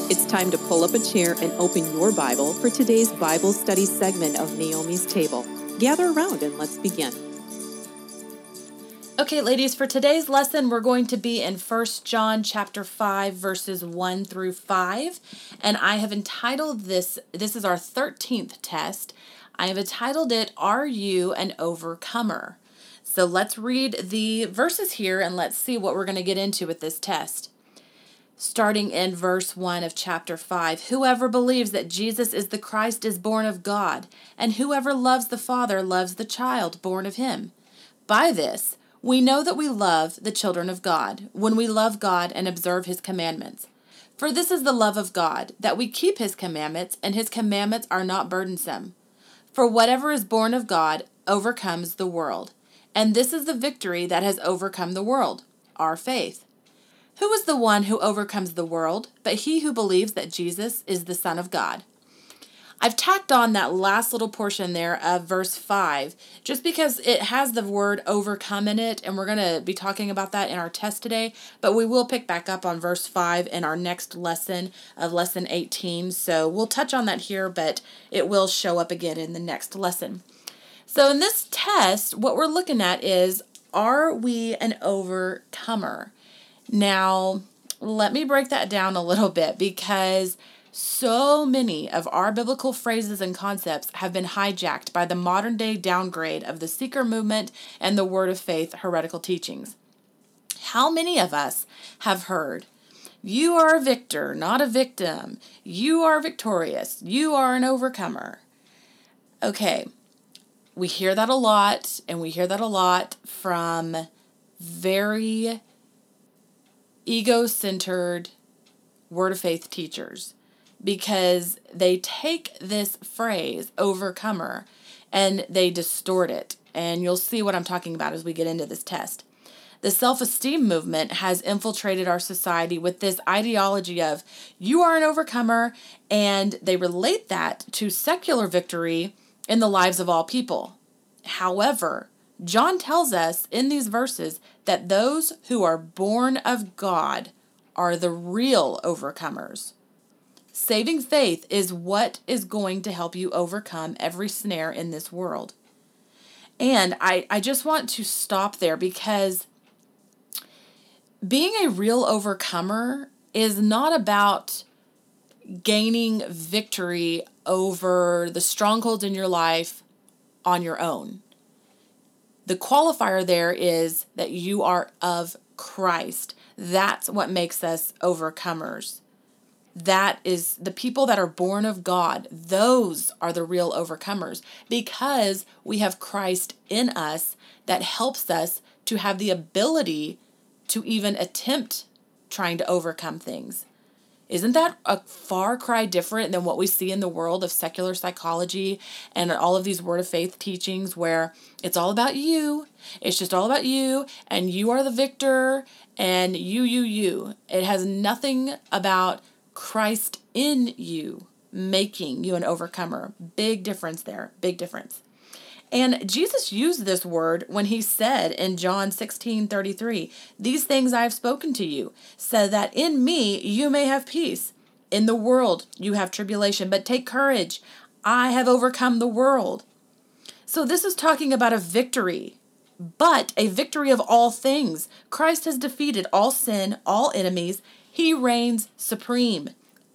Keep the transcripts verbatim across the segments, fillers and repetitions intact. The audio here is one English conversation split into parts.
It's time to pull up a chair and open your Bible for today's Bible study segment of Naomi's Table. Gather around and let's begin. Okay, ladies, for today's lesson, we're going to be in First John chapter five, verses one through five. And I have entitled this, this is our thirteenth test. I have entitled it, Are You an Overcomer? So let's read the verses here and let's see what we're going to get into with this test. Starting in verse one of chapter five, whoever believes that Jesus is the Christ is born of God, and whoever loves the Father loves the child born of him. By this, we know that we love the children of God, when we love God and observe his commandments. For this is the love of God, that we keep his commandments, and his commandments are not burdensome. For whatever is born of God overcomes the world. And this is the victory that has overcome the world, our faith. Who is the one who overcomes the world, but he who believes that Jesus is the Son of God? I've tacked on that last little portion there of verse five, just because it has the word overcome in it, and we're going to be talking about that in our test today, but we will pick back up on verse five in our next lesson of lesson eighteen, so we'll touch on that here, but it will show up again in the next lesson. So in this test, what we're looking at is, are we an overcomer? Now, let me break that down a little bit, because so many of our biblical phrases and concepts have been hijacked by the modern day downgrade of the seeker movement and the word of faith heretical teachings. How many of us have heard, you are a victor, not a victim. You are victorious. You are an overcomer. Okay, we hear that a lot, and we hear that a lot from very ego-centered word of faith teachers, because they take this phrase, overcomer, and they distort it. And you'll see what I'm talking about as we get into this test. The self-esteem movement has infiltrated our society with this ideology of, you are an overcomer, and they relate that to secular victory in the lives of all people. However, John tells us in these verses that those who are born of God are the real overcomers. Saving faith is what is going to help you overcome every snare in this world. And I, I just want to stop there, because being a real overcomer is not about gaining victory over the strongholds in your life on your own. The qualifier there is that you are of Christ. That's what makes us overcomers. That is the people that are born of God. Those are the real overcomers, because we have Christ in us that helps us to have the ability to even attempt trying to overcome things. Isn't that a far cry different than what we see in the world of secular psychology and all of these word of faith teachings, where it's all about you, it's just all about you, and you are the victor, and you, you, you. It has nothing about Christ in you making you an overcomer. Big difference there, big difference. And Jesus used this word when he said in John sixteen thirty-three, these things I have spoken to you, so that in me you may have peace. In the world you have tribulation, but take courage. I have overcome the world. So this is talking about a victory, but a victory of all things. Christ has defeated all sin, all enemies. He reigns supreme.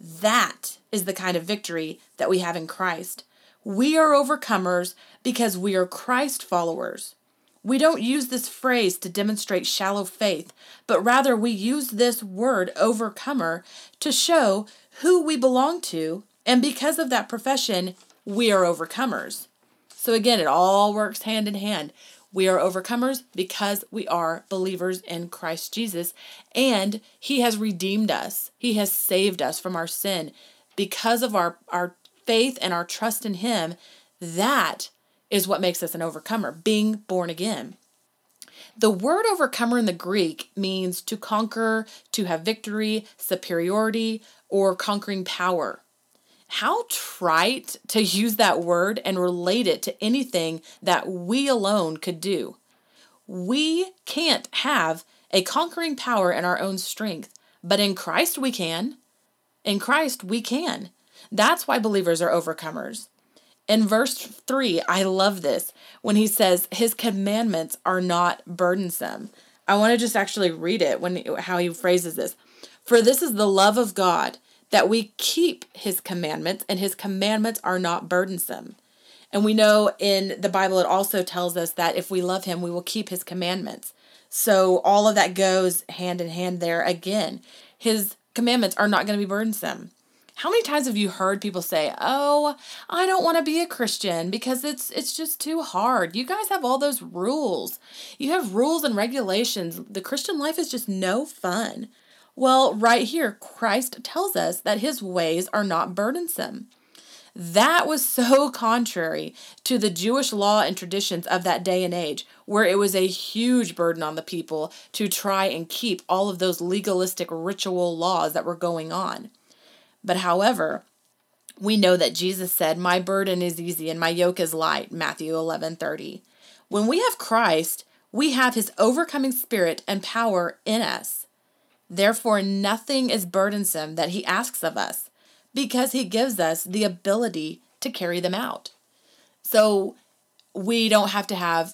That is the kind of victory that we have in Christ. We are overcomers because we are Christ followers. We don't use this phrase to demonstrate shallow faith, but rather we use this word overcomer to show who we belong to, and because of that profession, we are overcomers. So again, it all works hand in hand. We are overcomers because we are believers in Christ Jesus, and he has redeemed us. He has saved us from our sin. Because of our, our faith and our trust in him, that is what makes us an overcomer, being born again. The word overcomer in the Greek means to conquer, to have victory, superiority, or conquering power. How trite to use that word and relate it to anything that we alone could do. We can't have a conquering power in our own strength, but in Christ we can. In Christ, we can. That's why believers are overcomers. In verse three, I love this when he says his commandments are not burdensome. I want to just actually read it when how he phrases this. For this is the love of God, that we keep his commandments, and his commandments are not burdensome. And we know in the Bible, it also tells us that if we love him, we will keep his commandments. So all of that goes hand in hand there again. His commandments are not going to be burdensome. How many times have you heard people say, oh, I don't want to be a Christian because it's it's just too hard. You guys have all those rules. You have rules and regulations. The Christian life is just no fun. Well, right here, Christ tells us that his ways are not burdensome. That was so contrary to the Jewish law and traditions of that day and age, where it was a huge burden on the people to try and keep all of those legalistic ritual laws that were going on. But however, we know that Jesus said, my burden is easy and my yoke is light, Matthew eleven thirty. When we have Christ, we have his overcoming spirit and power in us. Therefore, nothing is burdensome that he asks of us, because he gives us the ability to carry them out. So we don't have to have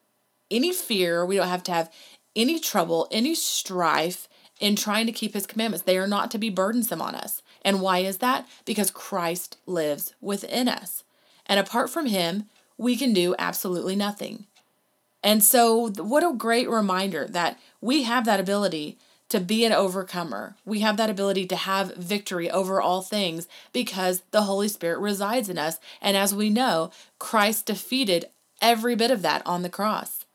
any fear. We don't have to have any trouble, any strife in trying to keep his commandments. They are not to be burdensome on us. And why is that? Because Christ lives within us. And apart from him, we can do absolutely nothing. And so what a great reminder that we have that ability to be an overcomer. We have that ability to have victory over all things because the Holy Spirit resides in us. And as we know, Christ defeated every bit of that on the cross.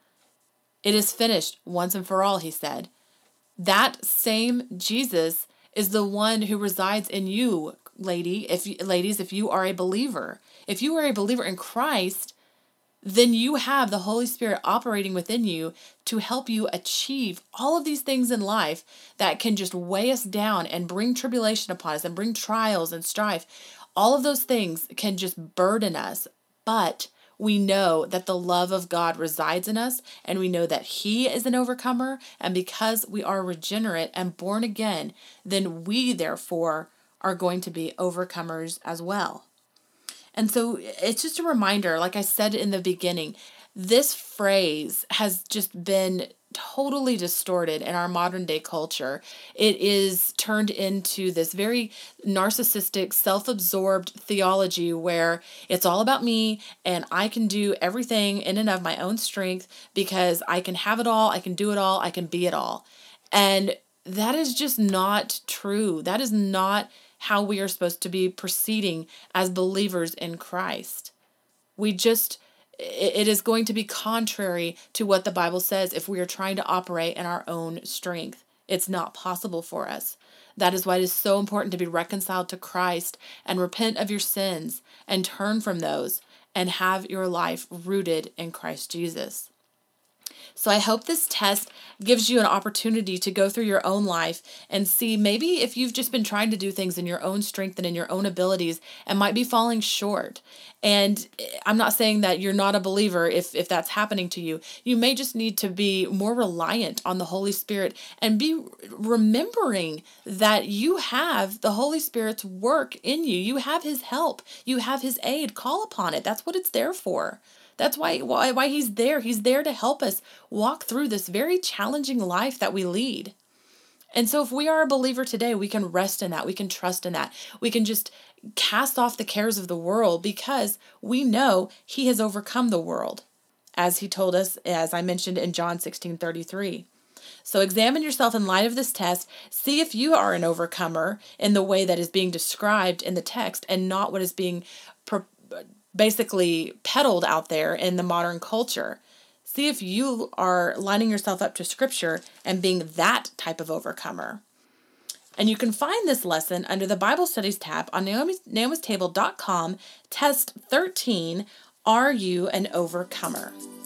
It is finished once and for all, he said. That same Jesus is the one who resides in you, lady, if you, ladies, if you are a believer. If you are a believer in Christ, then you have the Holy Spirit operating within you to help you achieve all of these things in life that can just weigh us down and bring tribulation upon us and bring trials and strife. All of those things can just burden us, but we know that the love of God resides in us, and we know that he is an overcomer, and because we are regenerate and born again, then we therefore are going to be overcomers as well. And so it's just a reminder, like I said in the beginning, this phrase has just been totally distorted in our modern day culture. It is turned into this very narcissistic, self-absorbed theology where it's all about me and I can do everything in and of my own strength because I can have it all, I can do it all, I can be it all. And that is just not true. That is not how we are supposed to be proceeding as believers in Christ. We just, it is going to be contrary to what the Bible says if we are trying to operate in our own strength. It's not possible for us. That is why it is so important to be reconciled to Christ and repent of your sins and turn from those and have your life rooted in Christ Jesus. So I hope this test gives you an opportunity to go through your own life and see maybe if you've just been trying to do things in your own strength and in your own abilities and might be falling short. And I'm not saying that you're not a believer if, if that's happening to you. You may just need to be more reliant on the Holy Spirit and be remembering that you have the Holy Spirit's work in you. You have his help. You have his aid. Call upon it. That's what it's there for. That's why, why why he's there. He's there to help us walk through this very challenging life that we lead. And so if we are a believer today, we can rest in that. We can trust in that. We can just cast off the cares of the world because we know he has overcome the world, as he told us, as I mentioned in John sixteen thirty-three. So examine yourself in light of this test. See if you are an overcomer in the way that is being described in the text and not what is being pro- basically peddled out there in the modern culture. See if you are lining yourself up to Scripture and being that type of overcomer. And you can find this lesson under the Bible Studies tab on Naomi's, naomis table dot com, Test thirteen, Are You an Overcomer?